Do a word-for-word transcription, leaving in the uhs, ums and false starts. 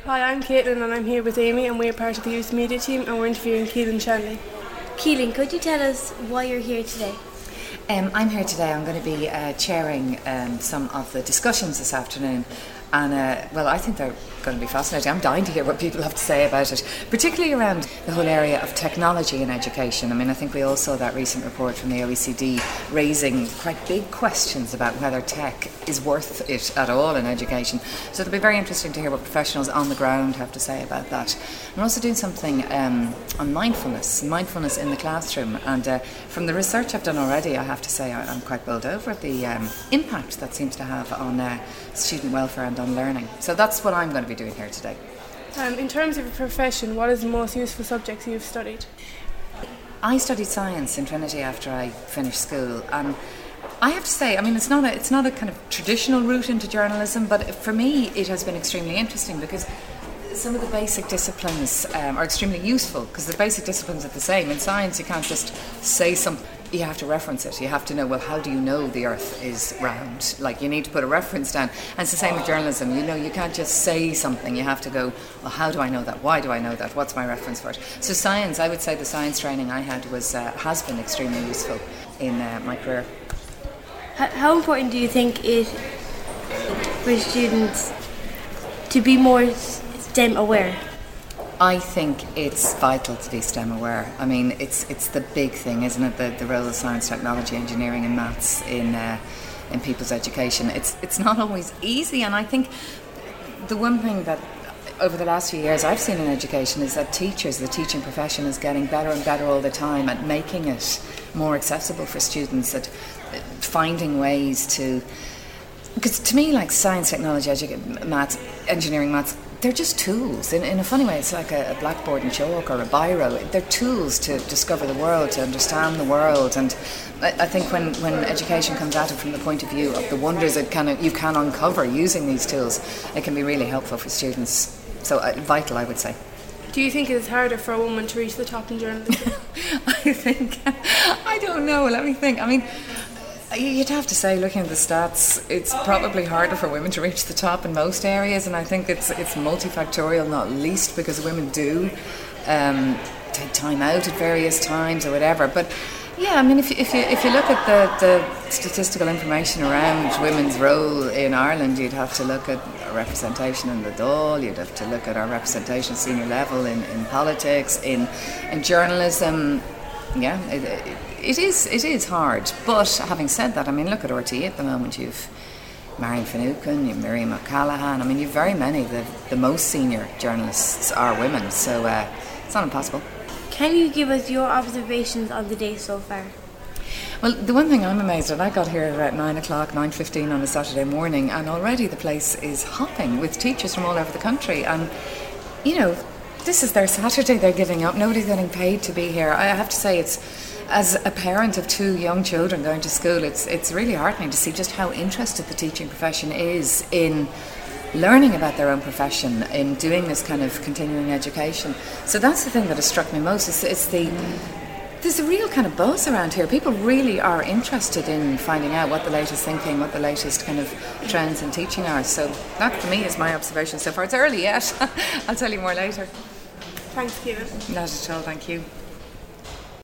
Hi, I'm Caitlin and I'm here with Amy and we're part of the youth media team and we're interviewing Keelan Shanley. Keelan, could you tell us why you're here today? Um, I'm here today. I'm going to be uh, chairing um, some of the discussions this afternoon. And, uh, well, I think they're going to be fascinating. I'm dying to hear what people have to say about it, particularly around the whole area of technology in education. I mean, I think we all saw that recent report from the O E C D raising quite big questions about whether tech is worth it at all in education. So it'll be very interesting to hear what professionals on the ground have to say about that. I'm also doing something um, on mindfulness, mindfulness in the classroom. And uh, from the research I've done already, I have to say I'm quite bowled over at the um, impact that seems to have on uh, student welfare and on learning. So that's what I'm going to be doing here today. Um, in terms of your profession, what is the most useful subjects you've studied? I studied science in Trinity after I finished school, and I have to say, I mean, it's not a, it's not a kind of traditional route into journalism, but for me it has been extremely interesting because some of the basic disciplines um, are extremely useful because the basic disciplines are the same. In science you can't just say something, you have to reference it. You have to know, well, how do you know the earth is round? Like, you need to put a reference down. And it's the same with journalism. You know, you can't just say something. You have to go, well, how do I know that? Why do I know that? What's my reference for it? So science, I would say the science training I had was uh, has been extremely useful in uh, my career. How important do you think it for students to be more STEM aware? I think it's vital to be STEM aware. I mean, it's it's the big thing, isn't it? The, the role of science, technology, engineering and maths in uh, in people's education. It's it's not always easy, and I think the one thing that over the last few years I've seen in education is that teachers, the teaching profession is getting better and better all the time at making it more accessible for students, at finding ways to... Because to me, like science, technology, edu- maths, engineering, maths, they're just tools. In, in a funny way, it's like a, a blackboard and chalk or a biro. They're tools to discover the world, to understand the world. And I, I think when, when education comes at it from the point of view of the wonders it can, you can uncover using these tools, it can be really helpful for students. So uh, vital, I would say. Do you think it's harder for a woman to reach the top in journalism? I think, I don't know, let me think. I mean, you'd have to say, looking at the stats, it's probably harder for women to reach the top in most areas, and I think it's it's multifactorial, not least because women do um, take time out at various times or whatever. But yeah, I mean, if you, if you if you look at the, the statistical information around women's role in Ireland, you'd have to look at our representation in the Dáil, you'd have to look at our representation senior level in, in politics, in in journalism. Yeah, it, it, it is it is hard. But having said that, I mean, look at R T E at the moment. You've Marion Finucane, you've Miriam O'Callaghan. I mean, you've very many. The the most senior journalists are women, so uh, it's not impossible. Can you give us your observations on the day so far? Well, the one thing I'm amazed at, I got here at nine o'clock, nine fifteen on a Saturday morning, and already the place is hopping with teachers from all over the country. And, you know, this is their Saturday they're giving up. Nobody's getting paid to be here. I have to say, it's as a parent of two young children going to school, it's it's really heartening to see just how interested the teaching profession is in learning about their own profession, in doing this kind of continuing education. So that's the thing that has struck me most. It's, it's the there's a real kind of buzz around here. People really are interested in finding out what the latest thinking, what the latest kind of trends in teaching are. So that for me is my observation so far. It's early yet. I'll tell you more later. Thanks, Keelan. Not at all, thank you.